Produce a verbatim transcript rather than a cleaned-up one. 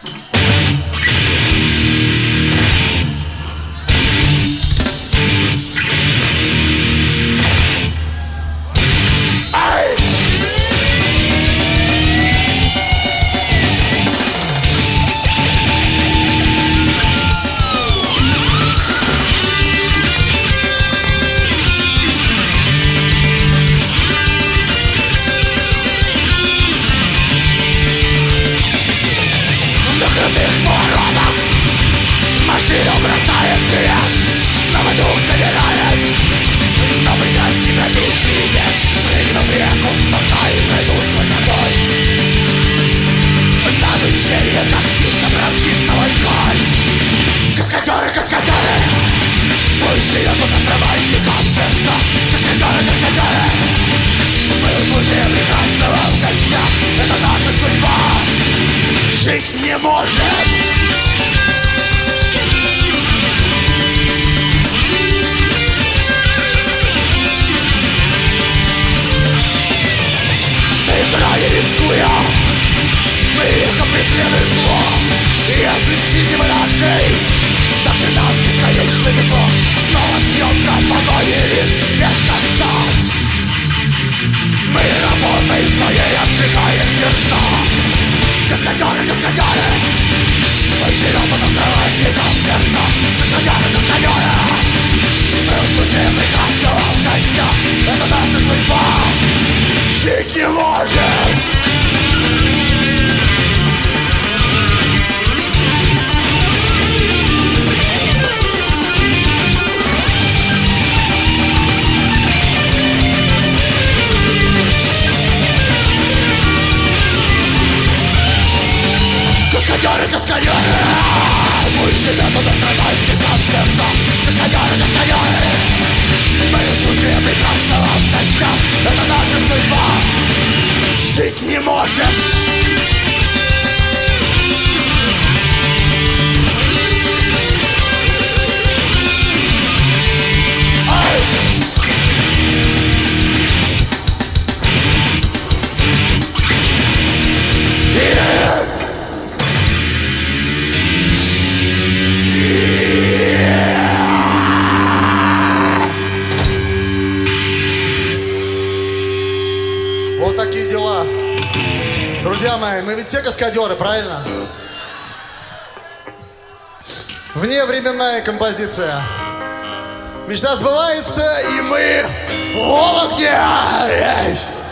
Машина бросает вверх, снова дух собирает. Новый дождь не пробить нет. Прыгну в реку, спасаю, пройдут высотой. Над ущельем, как птица, промчится мой конь. Каскадеры, каскадеры, мужчина тут отрывайте концерта. Каскадеры, каскадеры, мы услышим прекрасного в гостях. Это наша судьба, жить не можем. Играя, рискуя, мы легко преследуем зло. Если в жизни мы нашей, так же нам бесконечно весло. Снова съемка в погоне ритм без конца. Мы работаем своей, обжигаем сердца. Каскадеры, каскадеры, мужчина потом взрывайте нам сердца. Каскадеры, каскадеры, мы услышим прекрасного в гостях. Это наша судьба, жить не можем. Каскадеры, каскадеры, мужчина тут отрывайте концерта. Каскадеры, каскадеры, мы случаем прекрасного в гостях. Это наша судьба, жить не можем. Вот такие дела. Друзья мои, мы ведь все каскадеры, правильно? Вневременная композиция. Мечта сбывается, и мы в Вологде.